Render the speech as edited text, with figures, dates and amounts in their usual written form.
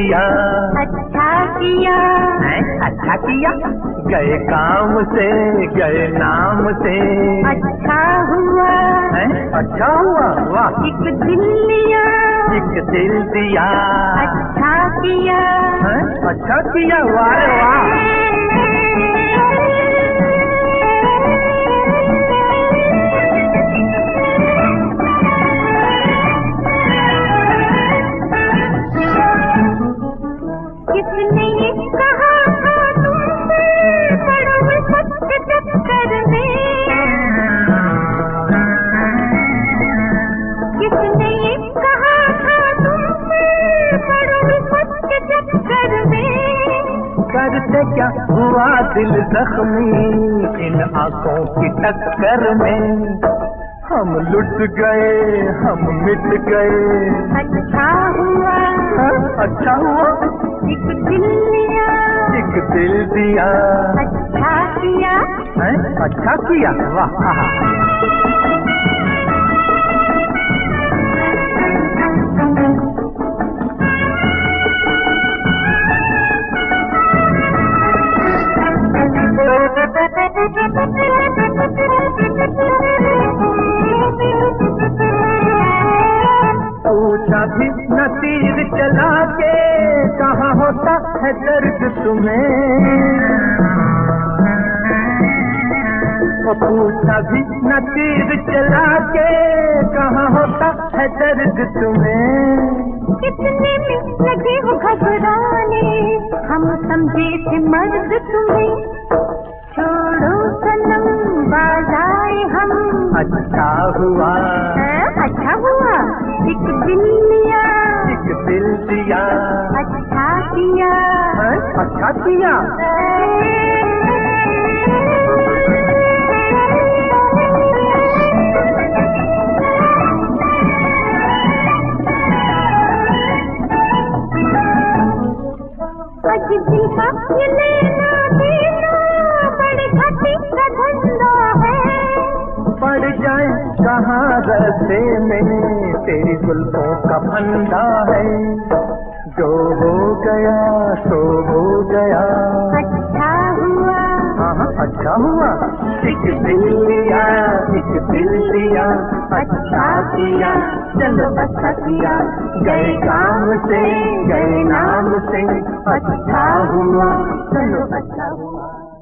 दिया। अच्छा किया है अच्छा किया, गए काम से गए नाम से। अच्छा हुआ है अच्छा हुआ, वाह। एक दिल लिया एक दिल दिया। अच्छा किया है अच्छा किया, वाह रे वाह। किसने ये कहा था तुमसे पड़ोगे सत्य चक्कर में? किसने ये कहा था तुमसे पड़ोगे सत्य चक्कर में? करते क्या हुआ दिल जख्मी इन आंखों की टक्कर में। हम लुट गए हम मिट गए। अच्छा हुआ अच्छा हुआ, एक दिल लिया एक दिल दिया। अच्छा किया है अच्छा किया, वाह। पूछा भी न तीर चला के कहाँ होता है दर्द तुम्हें। पूछा भी न तीर चला के कहाँ होता है दर्द तुम्हें। कितने में लगे हो घबराने, हम समझे थे मर्द तुम्हें। छोड़ो सनम बाजाए हम। अच्छा हुआ अच्छा हुआ, एक दिल लिया एक दिल दिया। अच्छा किया अच्छा किया। आज दिल का ये लेना देना बड़े घाटे का धंधा है। पड़ जाए कहाँ रस्ते में तेरी जुल्फों का फंदा है। जो हो गया सो हो गया। अच्छा हुआ हाँ अच्छा हुआ, एक दिल लिया एक दिल दिया। अच्छा किया चलो अच्छा किया, गए काम से गए नाम से। अच्छा हुआ चलो अच्छा हुआ।